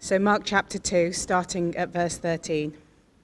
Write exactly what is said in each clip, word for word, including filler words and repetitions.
So Mark chapter two, starting at verse thirteen.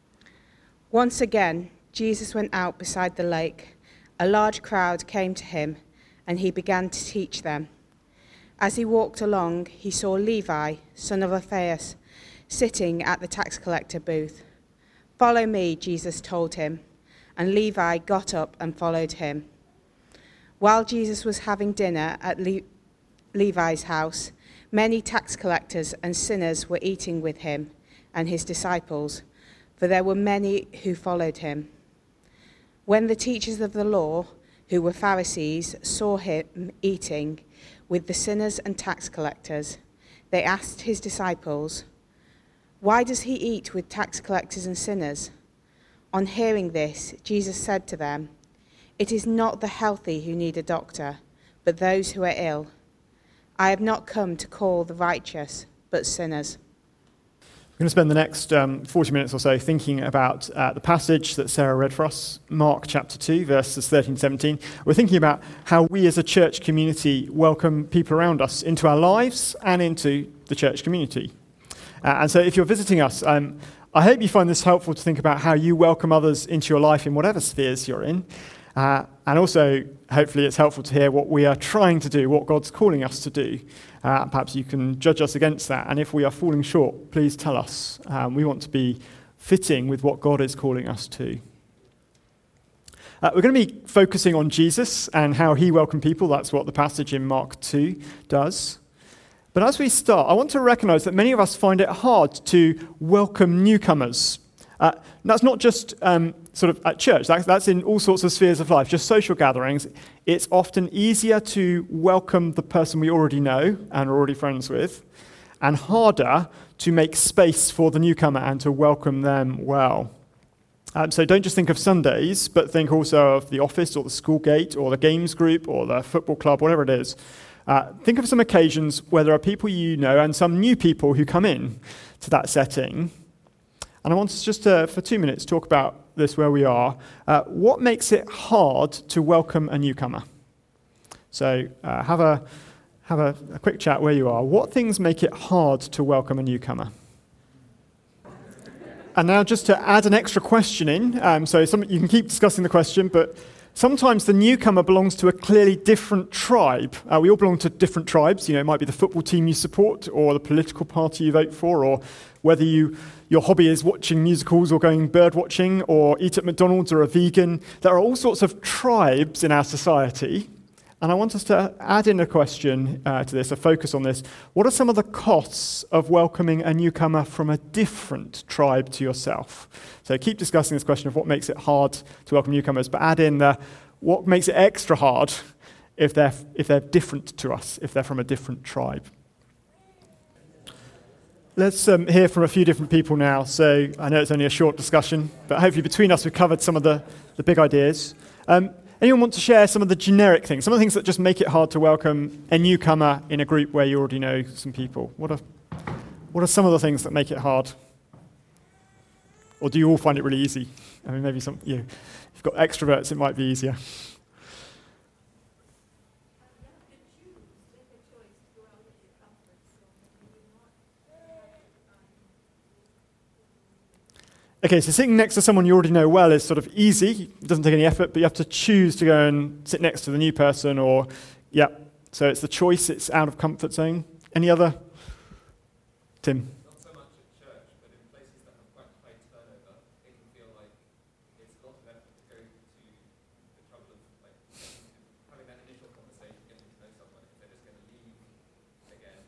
Once again, Jesus went out beside the lake. A large crowd came to him, and he began to teach them. As he walked along, he saw Levi, son of Alphaeus, sitting at the tax collector booth. "Follow me," Jesus told him, and Levi got up and followed him. While Jesus was having dinner at Le- Levi's house, many tax collectors and sinners were eating with him and his disciples, for there were many who followed him. When the teachers of the law, who were Pharisees, saw him eating with the sinners and tax collectors, they asked his disciples, "Why does he eat with tax collectors and sinners?" On hearing this, Jesus said to them, "It is not the healthy who need a doctor, but those who are ill. I have not come to call the righteous, but sinners." We're going to spend the next um, forty minutes or so thinking about uh, the passage that Sarah read for us, Mark chapter two, verses thirteen to seventeen. We're thinking about how we as a church community welcome people around us into our lives and into the church community. Uh, and so if you're visiting us, um, I hope you find this helpful to think about how you welcome others into your life in whatever spheres you're in. Uh, and also, hopefully, it's helpful to hear what we are trying to do, what God's calling us to do. Uh, perhaps you can judge us against that. And if we are falling short, please tell us. Um, we want to be fitting with what God is calling us to. Uh, we're going to be focusing on Jesus and how he welcomed people. That's what the passage in Mark two does. But as we start, I want to recognize that many of us find it hard to welcome newcomers. Uh, that's not just um, sort of at church, that's, that's in all sorts of spheres of life, just social gatherings. It's often easier to welcome the person we already know and are already friends with, and harder to make space for the newcomer and to welcome them well. Um, so don't just think of Sundays, but think also of the office or the school gate or the games group or the football club, whatever it is. Uh, think of some occasions where there are people you know and some new people who come in to that setting. And I want us just to, for two minutes, talk about this where we are. Uh, what makes it hard to welcome a newcomer? So uh, have a have a, a quick chat where you are. What things make it hard to welcome a newcomer? And now just to add an extra question in, um, so some, you can keep discussing the question, but sometimes the newcomer belongs to a clearly different tribe. Uh, we all belong to different tribes. You know, it might be the football team you support or the political party you vote for, or whether you your hobby is watching musicals or going bird watching or eat at McDonald's or a vegan. There are all sorts of tribes in our society. And I want us to add in a question uh, to this, a focus on this. What are some of the costs of welcoming a newcomer from a different tribe to yourself? So keep discussing this question of what makes it hard to welcome newcomers, but add in the what makes it extra hard if they're if they're different to us, if they're from a different tribe. Let's um, hear from a few different people now. So I know it's only a short discussion, but hopefully between us we've covered some of the, the big ideas. Um, anyone want to share some of the generic things, some of the things that just make it hard to welcome a newcomer in a group where you already know some people? What are, what are some of the things that make it hard? Or do you all find it really easy? I mean, maybe some, you know, if you've got extroverts, it might be easier. Okay, so sitting next to someone you already know well is sort of easy. It doesn't take any effort, but you have to choose to go and sit next to the new person or, yeah. So it's the choice, it's out of comfort zone. Any other? Tim? Not so much at church, but in places that have quite high turnover, it can feel like it's a lot of effort to go to the trouble of like having that initial conversation, getting to know someone, if they're just going to leave again.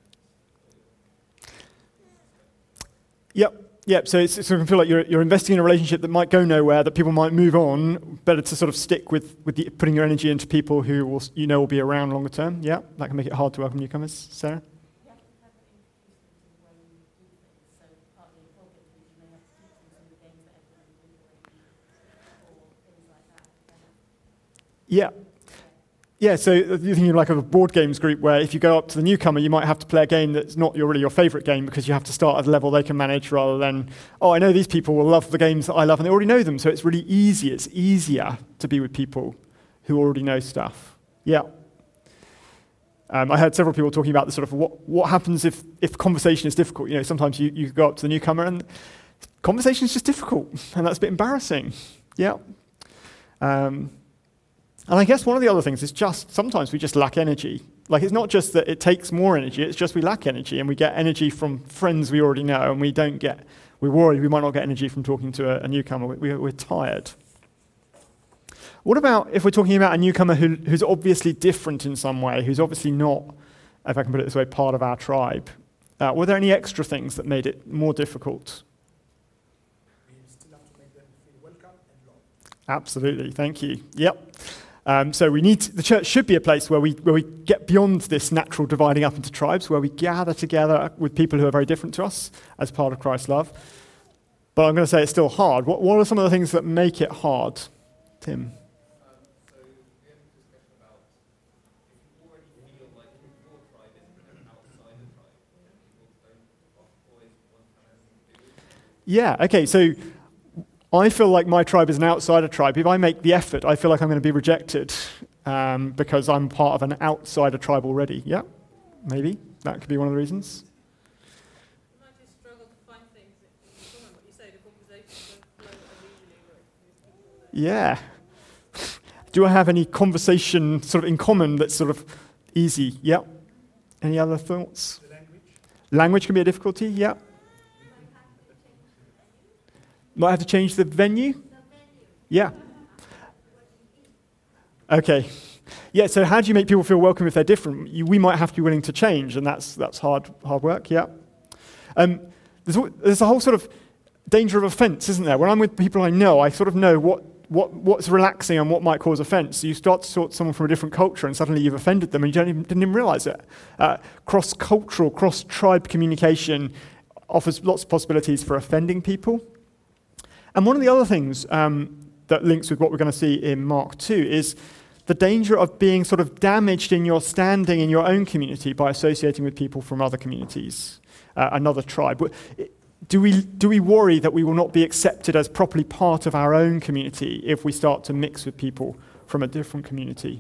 And Yep. Yep, so it's, it sort of feel like you're you're investing in a relationship that might go nowhere, that people might move on. Better to sort of stick with, with the, putting your energy into people who will, you know will be around longer term. Yeah, that can make it hard to welcome newcomers. Sarah? You have to have it introduced into the way you do things. So partly in football teams, you may have to teach them some of the games that everyone will do or things like that. Yeah. Yeah, so you're thinking like of a board games group where if you go up to the newcomer, you might have to play a game that's not your, really your favourite game because you have to start at a level they can manage rather than, oh, I know these people will love the games that I love and they already know them, so it's really easy. It's easier to be with people who already know stuff. Yeah. Um, I heard several people talking about the sort of what, what happens if, if conversation is difficult. You know, sometimes you, you go up to the newcomer and conversation is just difficult, and that's a bit embarrassing. Yeah. Um, and I guess one of the other things is just sometimes we just lack energy. Like, it's not just that it takes more energy, it's just we lack energy, and we get energy from friends we already know, and we don't get, we're worried we might not get energy from talking to a, a newcomer. We, we, we're tired. What about if we're talking about a newcomer who, who's obviously different in some way, who's obviously not, if I can put it this way, part of our tribe? Uh, were there any extra things that made it more difficult? We still have to make them feel welcome and loved. Absolutely, thank you. Yep. Um, so we need to, the church should be a place where we where we get beyond this natural dividing up into tribes, where we gather together with people who are very different to us as part of Christ's love. But I'm going to say it's still hard. What, what are some of the things that make it hard, Tim? Um, so we had a discussion about if you already feel like your tribe is an outsider tribe, people don't always want to have anything to do with it. Yeah, okay, so I feel like my tribe is an outsider tribe. If I make the effort, I feel like I'm going to be rejected um, because I'm part of an outsider tribe already. Yeah, maybe. That could be one of the reasons. You might just struggle to find things in common. What you say, the conversations don't flow as easily with people. Yeah. Do I have any conversation sort of in common that's sort of easy? Yeah. Any other thoughts? The language. Language can be a difficulty. Yeah. Might have to change the venue? Yeah. Okay. Yeah, so how do you make people feel welcome if they're different? You, we might have to be willing to change, and that's that's hard hard work, yeah. Um, there's, there's a whole sort of danger of offence, isn't there? When I'm with people I know, I sort of know what, what what's relaxing and what might cause offence. So you start to talk to someone from a different culture, and suddenly you've offended them, and you don't even, didn't even realise it. Uh, cross-cultural, cross-tribe communication offers lots of possibilities for offending people. And one of the other things um, that links with what we're going to see in Mark two is the danger of being sort of damaged in your standing in your own community by associating with people from other communities, uh, another tribe. Do we, do we worry that we will not be accepted as properly part of our own community if we start to mix with people from a different community?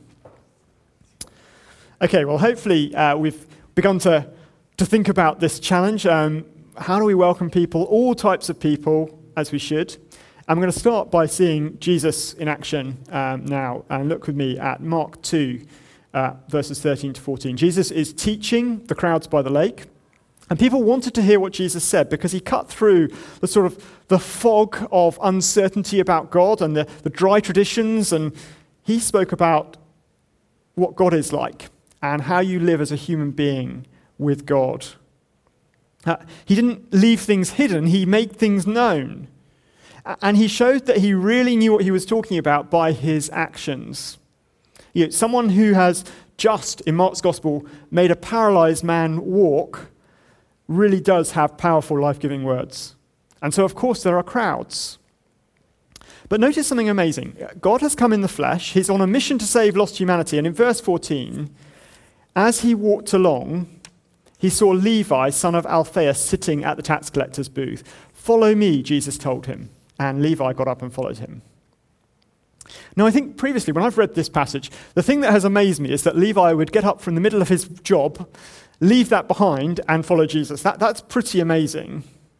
Okay, well, hopefully uh, we've begun to, to think about this challenge. Um, how do we welcome people, all types of people, as we should? I'm going to start by seeing Jesus in action um, now, and look with me at Mark two, uh, verses thirteen to fourteen. Jesus is teaching the crowds by the lake, and people wanted to hear what Jesus said because he cut through the sort of the fog of uncertainty about God and the, the dry traditions, and he spoke about what God is like and how you live as a human being with God. Uh, he didn't leave things hidden, he made things known. And he showed that he really knew what he was talking about by his actions. You know, someone who has just, in Mark's gospel, made a paralyzed man walk really does have powerful, life-giving words. And so, of course, there are crowds. But notice something amazing. God has come in the flesh. He's on a mission to save lost humanity. And in verse fourteen, as he walked along, he saw Levi, son of Alphaeus, sitting at the tax collector's booth. "Follow me," Jesus told him. And Levi got up and followed him. Now, I think previously, when I've read this passage, the thing that has amazed me is that Levi would get up from the middle of his job, leave that behind, and follow Jesus. That, that's pretty amazing.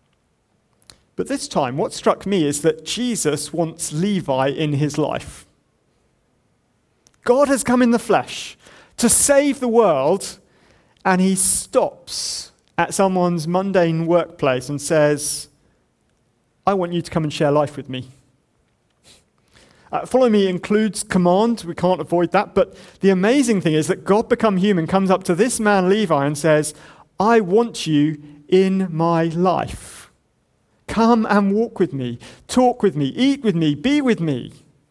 But this time, what struck me is that Jesus wants Levi in his life. God has come in the flesh to save the world, and he stops at someone's mundane workplace and says, "I want you to come and share life with me." Uh, follow me includes command. We can't avoid that. But the amazing thing is that God become human comes up to this man, Levi, and says, "I want you in my life. Come and walk with me, talk with me, eat with me, be with me."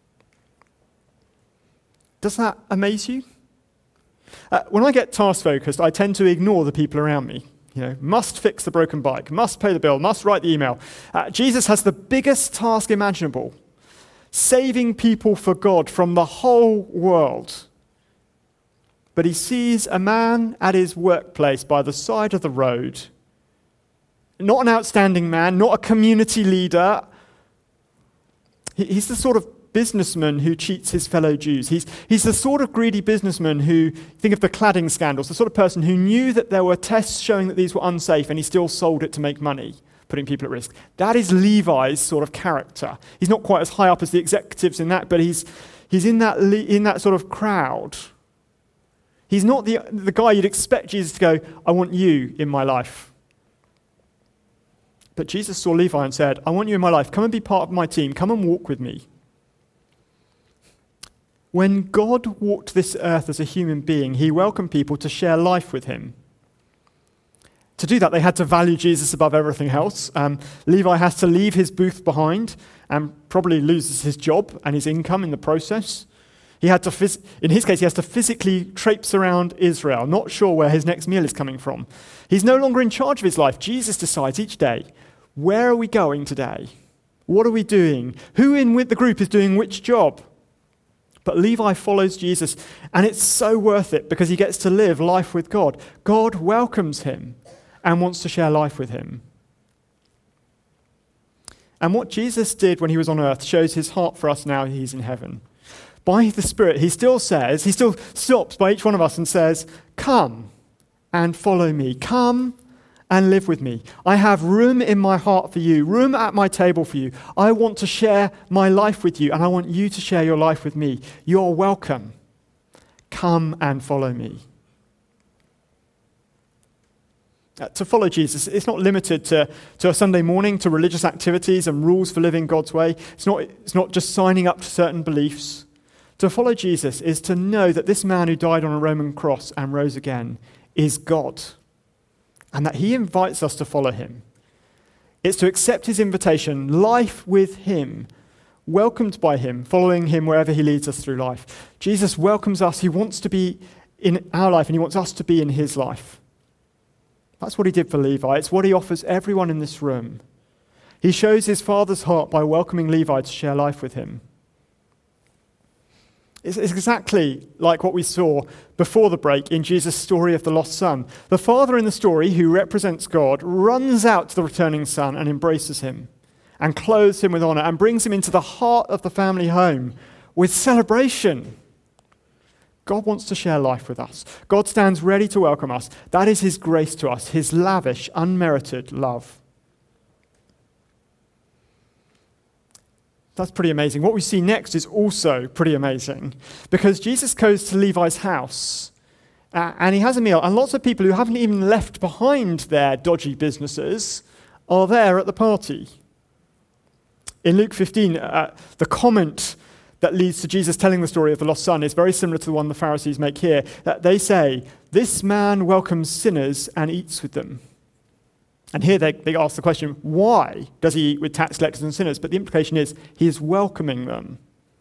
Does that amaze you? Uh, when I get task-focused, I tend to ignore the people around me. You know, must fix the broken bike, must pay the bill, must write the email. Uh, Jesus has the biggest task imaginable, saving people for God from the whole world. But he sees a man at his workplace by the side of the road, not an outstanding man, not a community leader. He, he's the sort of businessman who cheats his fellow Jews. He's, he's the sort of greedy businessman who, think of the cladding scandals, the sort of person who knew that there were tests showing that these were unsafe and he still sold it to make money, putting people at risk. That is Levi's sort of character. He's not quite as high up as the executives in that, but he's, he's in, that le- in that sort of crowd. He's not the, the guy you'd expect Jesus to go, I want you in my life. But Jesus saw Levi and said, I want you in my life. Come and be part of my team. Come and walk with me. When God walked this earth as a human being, he welcomed people to share life with him. To do that, they had to value Jesus above everything else. Um, Levi has to leave his booth behind and probably loses his job and his income in the process. He had to, phys- in his case, he has to physically traipse around Israel, not sure where his next meal is coming from. He's no longer in charge of his life. Jesus decides each day, where are we going today? What are we doing? Who in with the group is doing which job? But Levi follows Jesus, and it's so worth it because he gets to live life with God. God welcomes him and wants to share life with him. And what Jesus did when he was on earth shows his heart for us now he's in heaven. By the Spirit, he still says, he still stops by each one of us and says, come and follow me. Come and live with me. I have room in my heart for you, room at my table for you. I want to share my life with you, and I want you to share your life with me. You're welcome. Come and follow me. Uh, to follow Jesus, it's not limited to, to a Sunday morning, to religious activities and rules for living God's way. It's not, it's not just signing up to certain beliefs. To follow Jesus is to know that this man who died on a Roman cross and rose again is God, and that he invites us to follow him. It's to accept his invitation, life with him, welcomed by him, following him wherever he leads us through life. Jesus welcomes us. He wants to be in our life, and he wants us to be in his life. That's what he did for Levi. It's what he offers everyone in this room. He shows his Father's heart by welcoming Levi to share life with him. It's exactly like what we saw before the break in Jesus' story of the lost son. The father in the story, who represents God, runs out to the returning son and embraces him and clothes him with honor and brings him into the heart of the family home with celebration. God wants to share life with us. God stands ready to welcome us. That is his grace to us, his lavish, unmerited love. That's pretty amazing. What we see next is also pretty amazing, because Jesus goes to Levi's house uh, and he has a meal, and lots of people who haven't even left behind their dodgy businesses are there at the party. In Luke fifteen, uh, the comment that leads to Jesus telling the story of the lost son is very similar to the one the Pharisees make here. That they say, this man welcomes sinners and eats with them. And here they, they ask the question, why does he eat with tax collectors and sinners? But the implication is he is welcoming them.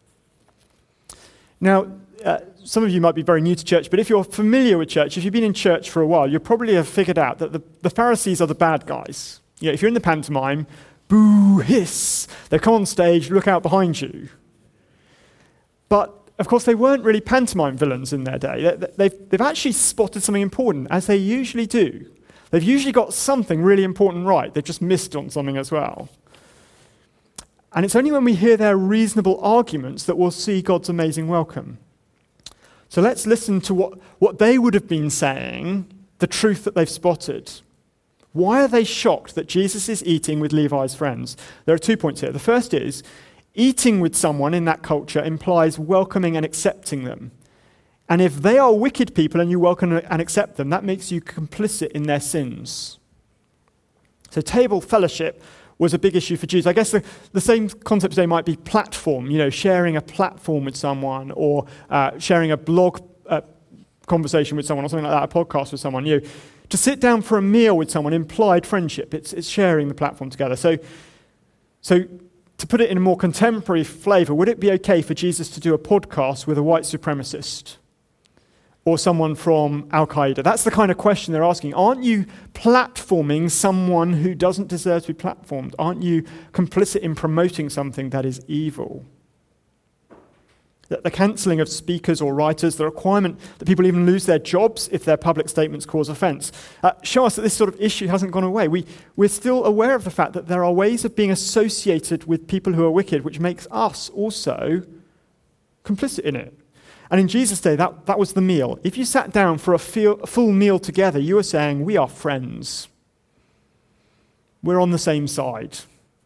Now, uh, some of you might be very new to church, but if you're familiar with church, if you've been in church for a while, you probably have figured out that the, the Pharisees are the bad guys. You know, if you're in the pantomime, boo, hiss, they come on stage, look out behind you. But, of course, they weren't really pantomime villains in their day. They, they've, they've actually spotted something important, as they usually do. They've usually got something really important right. They've just missed on something as well. And it's only when we hear their reasonable arguments that we'll see God's amazing welcome. So let's listen to what, what they would have been saying, the truth that they've spotted. Why are they shocked that Jesus is eating with Levi's friends? There are two points here. The first is, eating with someone in that culture implies welcoming and accepting them. And if they are wicked people and you welcome and accept them, that makes you complicit in their sins. So table fellowship was a big issue for Jews. I guess the, the same concept today might be platform, you know, sharing a platform with someone, or uh, sharing a blog uh, conversation with someone, or something like that, a podcast with someone. You know, to sit down for a meal with someone, implied friendship. It's, it's sharing the platform together. So, so to put it in a more contemporary flavour, would it be okay for Jesus to do a podcast with a white supremacist? Or someone from Al-Qaeda? That's the kind of question they're asking. Aren't you platforming someone who doesn't deserve to be platformed? Aren't you complicit in promoting something that is evil? The, the cancelling of speakers or writers, the requirement that people even lose their jobs if their public statements cause offence, uh, show us that this sort of issue hasn't gone away. We, we're still aware of the fact that there are ways of being associated with people who are wicked, which makes us also complicit in it. And in Jesus' day, that, that was the meal. If you sat down for a, feel, a full meal together, you were saying, we are friends. We're on the same side.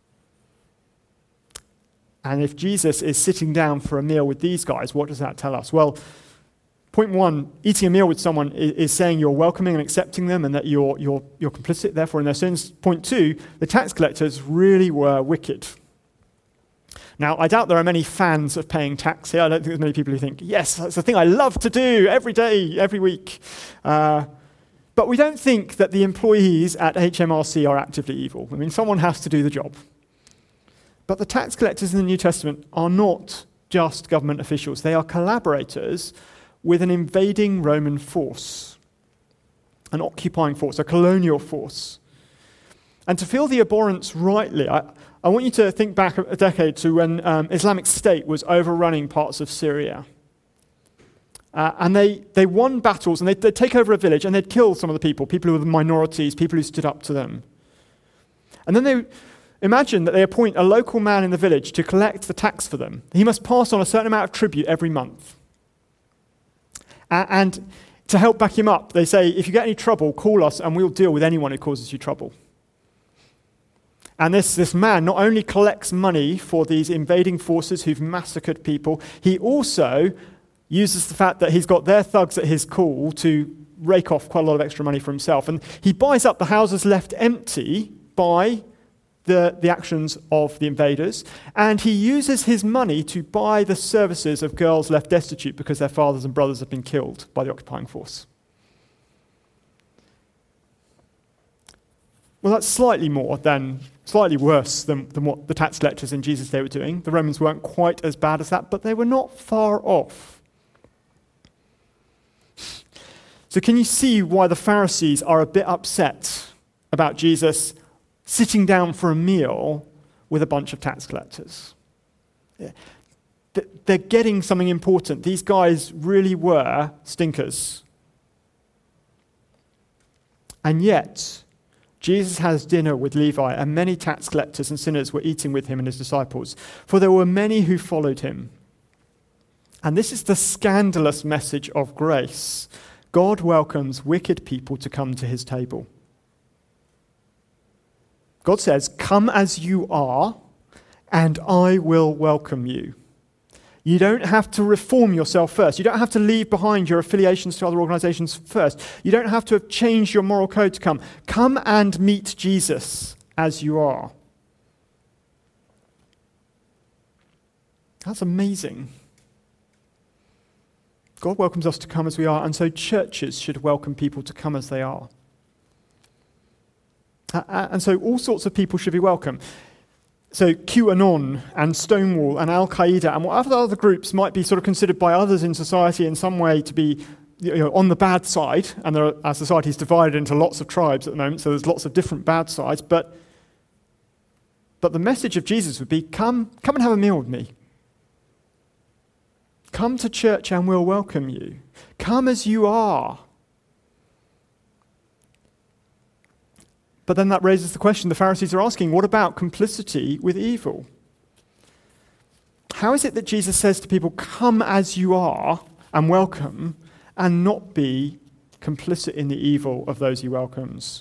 And if Jesus is sitting down for a meal with these guys, what does that tell us? Well, point one, eating a meal with someone is, is saying you're welcoming and accepting them and that you're, you're, you're complicit, therefore, in their sins. Point two, the tax collectors really were wicked. Now, I doubt there are many fans of paying tax here. I don't think there's many people who think, yes, that's the thing I love to do every day, every week. Uh, but we don't think that the employees at H M R C are actively evil. I mean, someone has to do the job. But the tax collectors in the New Testament are not just government officials. They are collaborators with an invading Roman force, an occupying force, a colonial force. And to feel the abhorrence rightly, I, I want you to think back a decade to when um, Islamic State was overrunning parts of Syria. Uh, and they, they won battles, and they'd, they'd take over a village, and they'd kill some of the people, people who were minorities, people who stood up to them. And then they imagine that they appoint a local man in the village to collect the tax for them. He must pass on a certain amount of tribute every month. Uh, and to help back him up, they say, if you get any trouble, call us, and we'll deal with anyone who causes you trouble. And this, this man not only collects money for these invading forces who've massacred people, he also uses the fact that he's got their thugs at his call to rake off quite a lot of extra money for himself. And he buys up the houses left empty by the, the actions of the invaders, and he uses his money to buy the services of girls left destitute because their fathers and brothers have been killed by the occupying force. Well, that's slightly more than, slightly worse than, than what the tax collectors in Jesus' day were doing. The Romans weren't quite as bad as that, but they were not far off. So can you see why the Pharisees are a bit upset about Jesus sitting down for a meal with a bunch of tax collectors? Yeah. They're getting something important. These guys really were stinkers. And yet, Jesus has dinner with Levi, and many tax collectors and sinners were eating with him and his disciples, for there were many who followed him. And this is the scandalous message of grace. God welcomes wicked people to come to his table. God says, come as you are, and I will welcome you. You don't have to reform yourself first. You don't have to leave behind your affiliations to other organizations first. You don't have to have changed your moral code to come. Come and meet Jesus as you are. That's amazing. God welcomes us to come as we are, and so churches should welcome people to come as they are. Uh, and so all sorts of people should be welcome. So QAnon and Stonewall and Al-Qaeda and whatever other groups might be sort of considered by others in society in some way to be, you know, on the bad side, and there are, our society is divided into lots of tribes at the moment, so there's lots of different bad sides, but but the message of Jesus would be, come, come and have a meal with me. Come to church and we'll welcome you. Come as you are. But then that raises the question the Pharisees are asking, what about complicity with evil? How is it that Jesus says to people, come as you are and welcome, and not be complicit in the evil of those he welcomes?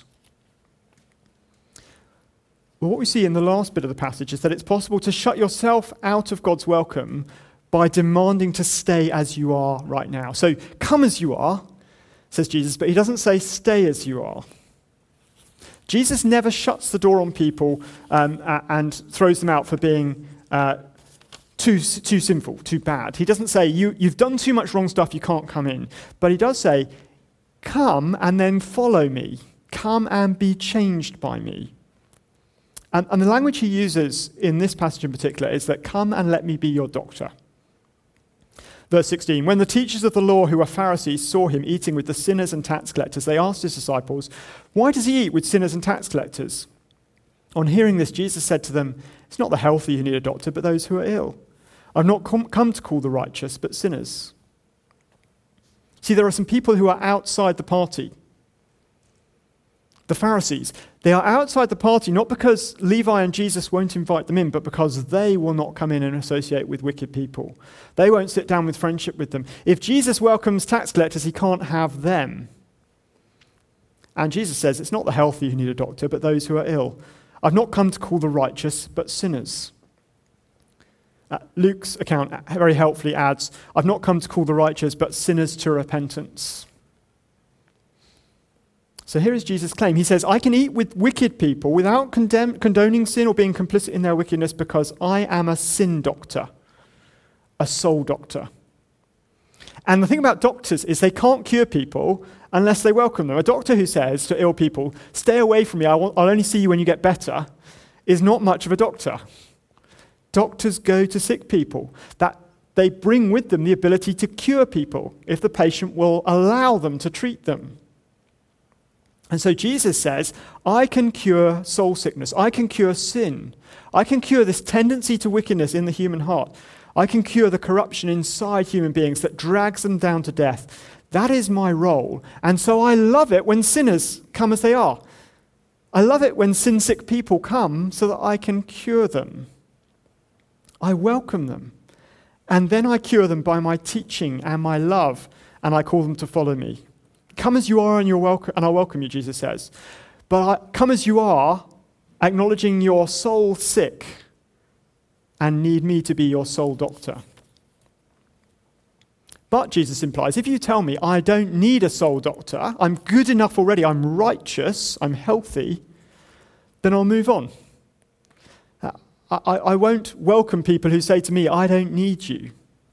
Well, what we see in the last bit of the passage is that it's possible to shut yourself out of God's welcome by demanding to stay as you are right now. So come as you are, says Jesus, but he doesn't say stay as you are. Jesus never shuts the door on people um, and throws them out for being uh, too too sinful, too bad. He doesn't say, you, you've done too much wrong stuff, you can't come in. But he does say, come and then follow me. Come and be changed by me. And, and the language he uses in this passage in particular is that come and let me be your doctor. Verse sixteen, when the teachers of the law who were Pharisees saw him eating with the sinners and tax collectors, they asked his disciples, why does he eat with sinners and tax collectors? On hearing this, Jesus said to them, it's not the healthy who need a doctor, but those who are ill. I've not com- come to call the righteous, but sinners. See, there are some people who are outside the party. The Pharisees. They are outside the party not because Levi and Jesus won't invite them in, but because they will not come in and associate with wicked people. They won't sit down with friendship with them. If Jesus welcomes tax collectors, he can't have them. And Jesus says it's not the healthy who need a doctor, but those who are ill. I've not come to call the righteous, but sinners. Uh, Luke's account very helpfully adds, I've not come to call the righteous, but sinners to repentance. So here is Jesus' claim. He says, I can eat with wicked people without condemn- condoning sin or being complicit in their wickedness because I am a sin doctor, a soul doctor. And the thing about doctors is they can't cure people unless they welcome them. A doctor who says to ill people, stay away from me, I will, I'll only see you when you get better, is not much of a doctor. Doctors go to sick people. That they bring with them the ability to cure people if the patient will allow them to treat them. And so Jesus says, I can cure soul sickness. I can cure sin. I can cure this tendency to wickedness in the human heart. I can cure the corruption inside human beings that drags them down to death. That is my role. And so I love it when sinners come as they are. I love it when sin-sick people come so that I can cure them. I welcome them. And then I cure them by my teaching and my love, and I call them to follow me. Come as you are and you're welcome, and I'll welcome you, Jesus says. But I, come as you are, acknowledging your soul sick and need me to be your soul doctor. But, Jesus implies, if you tell me I don't need a soul doctor, I'm good enough already, I'm righteous, I'm healthy, then I'll move on. I, I won't welcome people who say to me, I don't need you.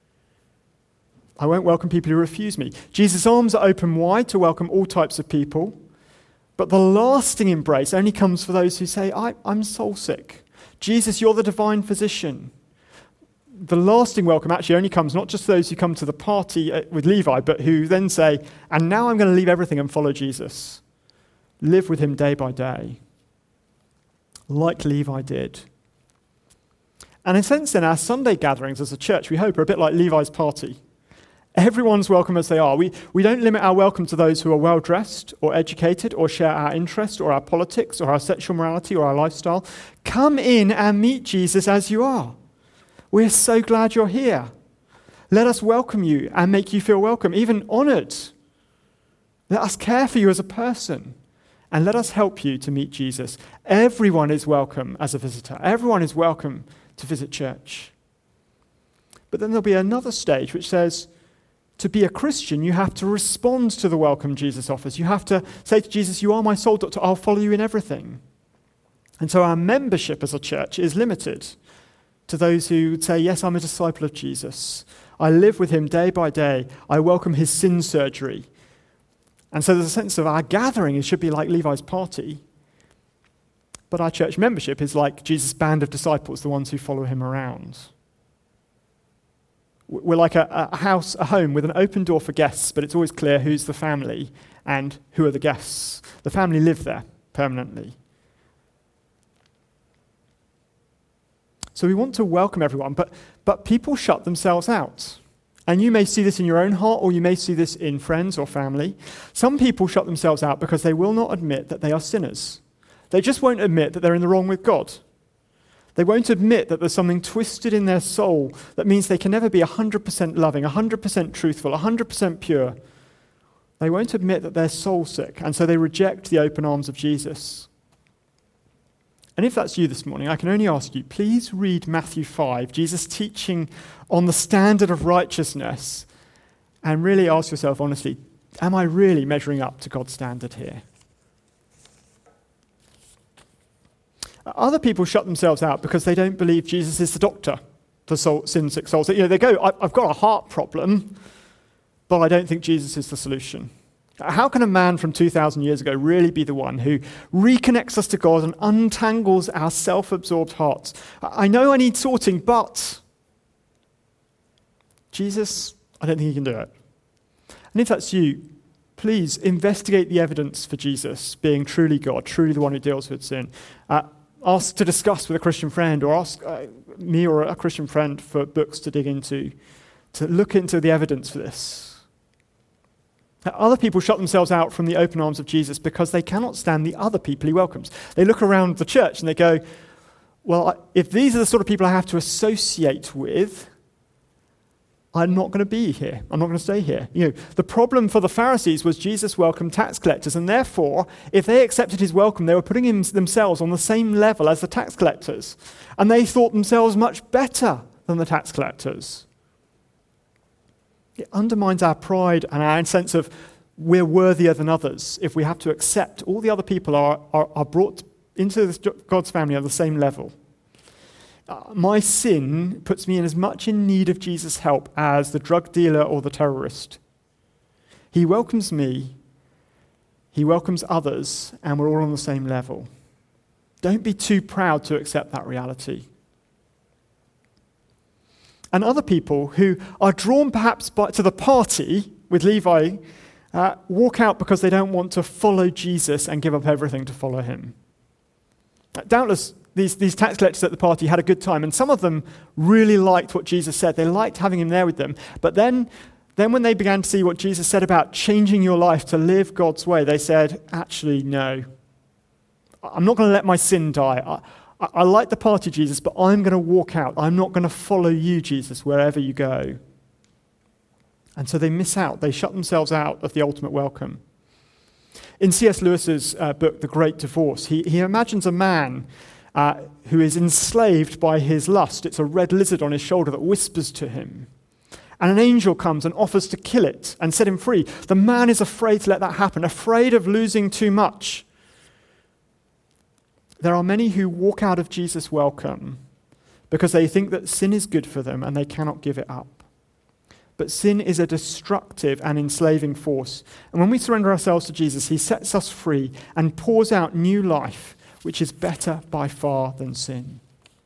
I won't welcome people who refuse me. Jesus' arms are open wide to welcome all types of people, but the lasting embrace only comes for those who say, I, I'm soul sick. Jesus, you're the divine physician. The lasting welcome actually only comes not just to those who come to the party with Levi, but who then say, and now I'm going to leave everything and follow Jesus. Live with him day by day, like Levi did. And in a sense then, our Sunday gatherings as a church, we hope, are a bit like Levi's party. Everyone's welcome as they are. We, we don't limit our welcome to those who are well-dressed or educated or share our interest or our politics or our sexual morality or our lifestyle. Come in and meet Jesus as you are. We're so glad you're here. Let us welcome you and make you feel welcome, even honoured. Let us care for you as a person and let us help you to meet Jesus. Everyone is welcome as a visitor. Everyone is welcome to visit church. But then there'll be another stage which says, to be a Christian, you have to respond to the welcome Jesus offers. You have to say to Jesus, you are my soul doctor, I'll follow you in everything. And so our membership as a church is limited to those who would say, yes, I'm a disciple of Jesus. I live with him day by day. I welcome his sin surgery. And so there's a sense of our gathering, it should be like Levi's party. But our church membership is like Jesus' band of disciples, the ones who follow him around. We're like a, a house, a home with an open door for guests, but it's always clear who's the family and who are the guests. The family live there permanently. So we want to welcome everyone, but, but people shut themselves out. And you may see this in your own heart, or you may see this in friends or family. Some people shut themselves out because they will not admit that they are sinners. They just won't admit that they're in the wrong with God. They won't admit that there's something twisted in their soul that means they can never be one hundred percent loving, one hundred percent truthful, one hundred percent pure. They won't admit that they're soul sick, and so they reject the open arms of Jesus. And if that's you this morning, I can only ask you, please read Matthew five, Jesus teaching on the standard of righteousness, and really ask yourself honestly, am I really measuring up to God's standard here? Other people shut themselves out because they don't believe Jesus is the doctor for soul, sin-sick souls. You know, they go, I've got a heart problem, but I don't think Jesus is the solution. How can a man from two thousand years ago really be the one who reconnects us to God and untangles our self-absorbed hearts? I know I need sorting, but Jesus, I don't think he can do it. And if that's you, please investigate the evidence for Jesus being truly God, truly the one who deals with sin. Uh, ask to discuss with a Christian friend, or ask uh, me or a Christian friend for books to dig into, to look into the evidence for this. Other people shut themselves out from the open arms of Jesus because they cannot stand the other people he welcomes. They look around the church and they go, well, if these are the sort of people I have to associate with, I'm not going to be here. I'm not going to stay here. You know, the problem for the Pharisees was Jesus welcomed tax collectors, and therefore, if they accepted his welcome, they were putting him, themselves on the same level as the tax collectors. And they thought themselves much better than the tax collectors. It undermines our pride and our sense of we're worthier than others if we have to accept all the other people are, are, are brought into this God's family on the same level. Uh, my sin puts me in as much in need of Jesus' help as the drug dealer or the terrorist. He welcomes me, he welcomes others, and we're all on the same level. Don't be too proud to accept that reality. And other people who are drawn perhaps by, to the party with Levi uh, walk out because they don't want to follow Jesus and give up everything to follow him. Doubtless, these, these tax collectors at the party had a good time, and some of them really liked what Jesus said. They liked having him there with them. But then, then when they began to see what Jesus said about changing your life to live God's way, they said, actually, no. I'm not going to let my sin die. I, I, I like the party, Jesus, but I'm going to walk out. I'm not going to follow you, Jesus, wherever you go. And so they miss out. They shut themselves out of the ultimate welcome. In C S Lewis's uh, book, The Great Divorce, he, he imagines a man uh, who is enslaved by his lust. It's a red lizard on his shoulder that whispers to him. And an angel comes and offers to kill it and set him free. The man is afraid to let that happen, afraid of losing too much. There are many who walk out of Jesus' welcome because they think that sin is good for them and they cannot give it up. But sin is a destructive and enslaving force. And when we surrender ourselves to Jesus, he sets us free and pours out new life, which is better by far than sin.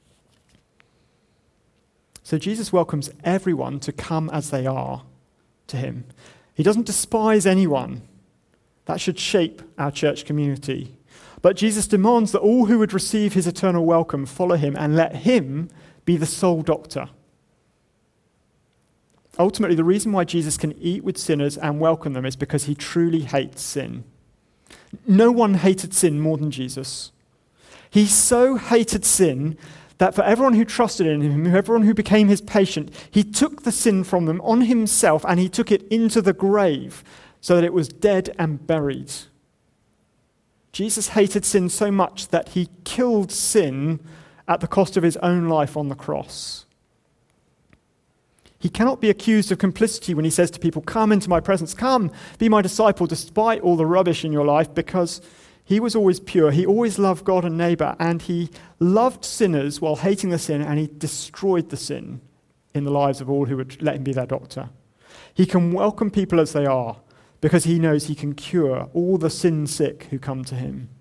So Jesus welcomes everyone to come as they are to him. He doesn't despise anyone. That should shape our church community. But Jesus demands that all who would receive his eternal welcome follow him and let him be the sole doctor. Ultimately, the reason why Jesus can eat with sinners and welcome them is because he truly hates sin. No one hated sin more than Jesus. He so hated sin that for everyone who trusted in him, everyone who became his patient, he took the sin from them on himself and he took it into the grave so that it was dead and buried. Jesus hated sin so much that he killed sin at the cost of his own life on the cross. He cannot be accused of complicity when he says to people, come into my presence, come, be my disciple, despite all the rubbish in your life, because he was always pure. He always loved God and neighbor, and he loved sinners while hating the sin, and he destroyed the sin in the lives of all who would let him be their doctor. He can welcome people as they are because he knows he can cure all the sin sick who come to him.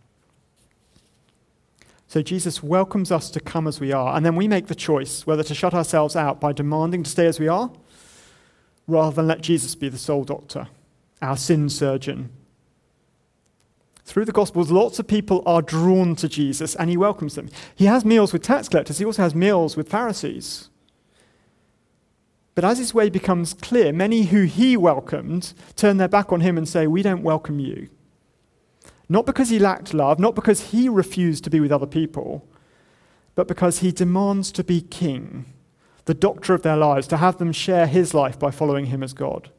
So Jesus welcomes us to come as we are, and then we make the choice whether to shut ourselves out by demanding to stay as we are, rather than let Jesus be the sole doctor, our sin surgeon. Through the Gospels, lots of people are drawn to Jesus, and he welcomes them. He has meals with tax collectors. He also has meals with Pharisees. But as his way becomes clear, many who he welcomed turn their back on him and say, we don't welcome you. Not because he lacked love, not because he refused to be with other people, but because he demands to be king, the doctor of their lives, to have them share his life by following him as God.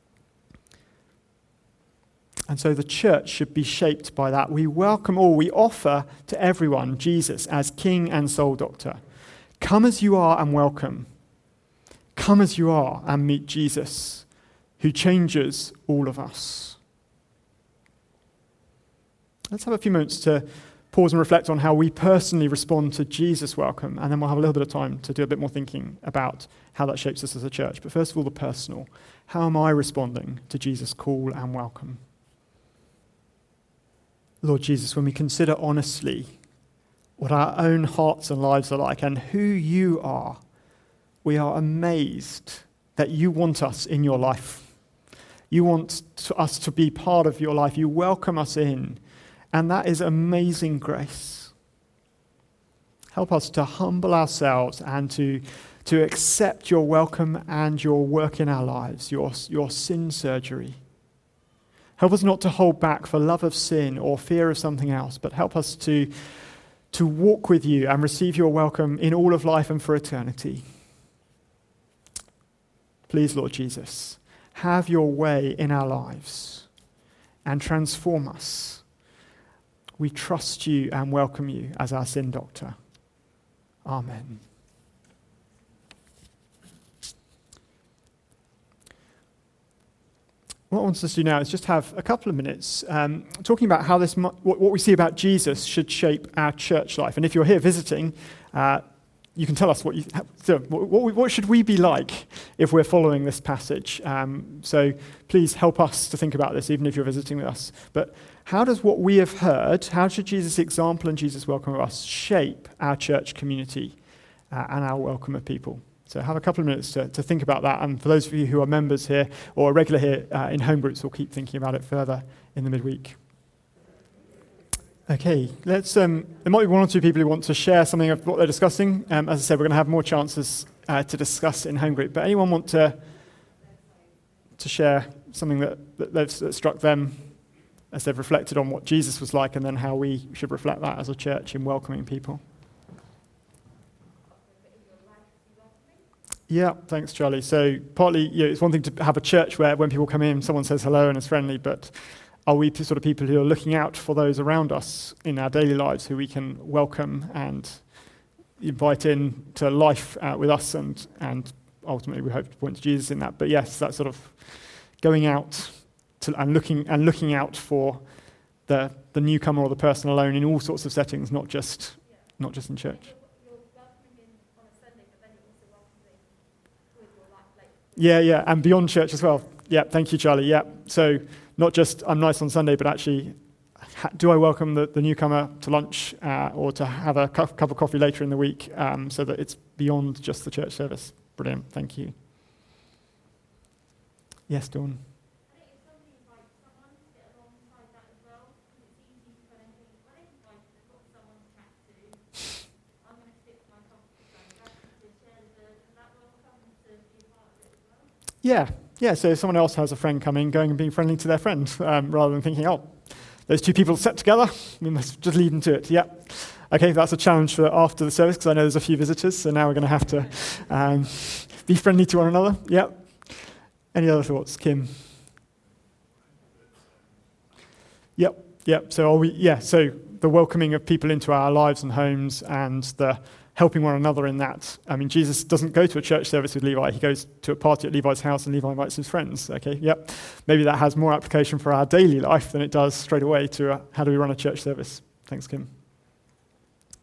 And so the church should be shaped by that. We welcome all, we offer to everyone Jesus as king and sole doctor. Come as you are and welcome. Come as you are and meet Jesus, who changes all of us. Let's have a few moments to pause and reflect on how we personally respond to Jesus' welcome, and then we'll have a little bit of time to do a bit more thinking about how that shapes us as a church. But first of all, the personal. How am I responding to Jesus' call and welcome? Lord Jesus, when we consider honestly what our own hearts and lives are like and who you are, we are amazed that you want us in your life. You want to, us to be part of your life. You welcome us in. And that is amazing grace. Help us to humble ourselves and to, to accept your welcome and your work in our lives, your, your sin surgery. Help us not to hold back for love of sin or fear of something else, but help us to, to walk with you and receive your welcome in all of life and for eternity. Please, Lord Jesus, have your way in our lives and transform us. We trust you and welcome you as our sin doctor. Amen. What I want us to do now is just have a couple of minutes um, talking about how this, what, what we see about Jesus should shape our church life. And if you're here visiting, uh, you can tell us what you, so what, what should we be like if we're following this passage. Um, so please help us to think about this, even if you're visiting with us. But how does what we have heard, how should Jesus' example and Jesus' welcome of us shape our church community uh, and our welcome of people? So have a couple of minutes to, to think about that. And for those of you who are members here or are regular here uh, in home groups, we'll keep thinking about it further in the midweek. Okay, let's. Um, there might be one or two people who want to share something of what they're discussing. Um, as I said, we're going to have more chances uh, to discuss in home group. But anyone want to to share something that, that, that struck them as they've reflected on what Jesus was like and then how we should reflect that as a church in welcoming people? Yeah, thanks, Charlie. So partly, you know, it's one thing to have a church where when people come in, someone says hello and is friendly, but are we sort of people who are looking out for those around us in our daily lives who we can welcome and invite in to life uh, with us and, and ultimately we hope to point to Jesus in that. But yes, that sort of going out to, and looking and looking out for the the newcomer or the person alone in all sorts of settings, not just not just in church. Yeah, yeah, and beyond church as well. Yeah, thank you, Charlie. Yeah, so not just I'm nice on Sunday, but actually, ha- do I welcome the, the newcomer to lunch uh, or to have a cu- cup of coffee later in the week um, so that it's beyond just the church service? Brilliant, thank you. Yes, Dawn. Yeah, yeah. So if someone else has a friend coming, going and being friendly to their friend, um, rather than thinking, oh, those two people set together, we must just lead them to it. Yeah. Okay, that's a challenge for after the service because I know there's a few visitors, so now we're going to have to um, be friendly to one another. Yeah. Any other thoughts, Kim? Yep. Yep. So are we? Yeah. So the welcoming of people into our lives and homes, and the helping one another in that. I mean, Jesus doesn't go to a church service with Levi. He goes to a party at Levi's house and Levi invites his friends. Okay, yep. Maybe that has more application for our daily life than it does straight away to uh, how do we run a church service. Thanks, Kim.